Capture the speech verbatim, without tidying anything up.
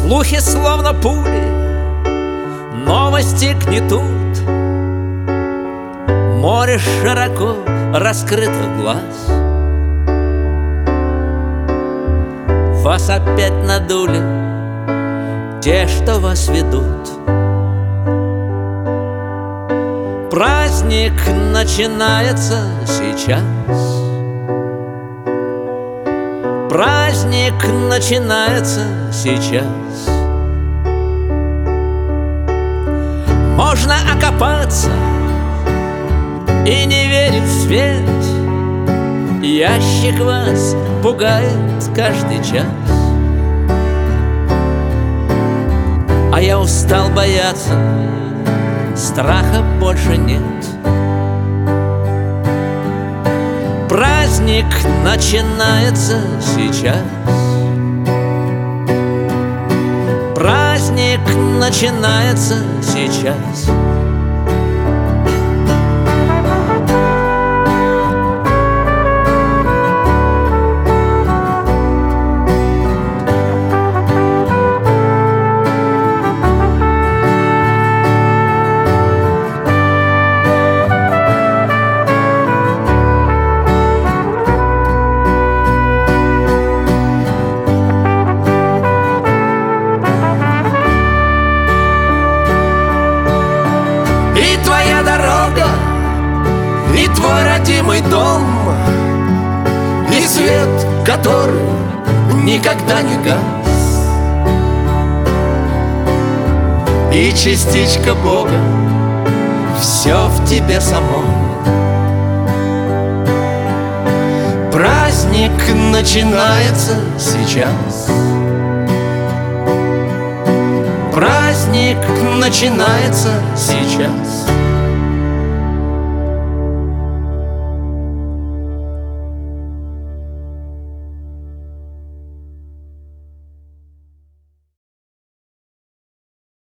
Слухи словно пули, новости гнетут. Море широко раскрытых глаз. Вас опять надули те, что вас ведут. Праздник начинается сейчас. Праздник начинается сейчас. Можно окопаться и не верить в свет. Ящик вас пугает каждый час. А я устал бояться, страха больше нет. Праздник начинается сейчас. Праздник начинается сейчас. И твоя дорога, и твой родимый дом, и свет, который никогда не гас, и частичка Бога, все в тебе самом. Праздник начинается сейчас. Праздник начинается сейчас.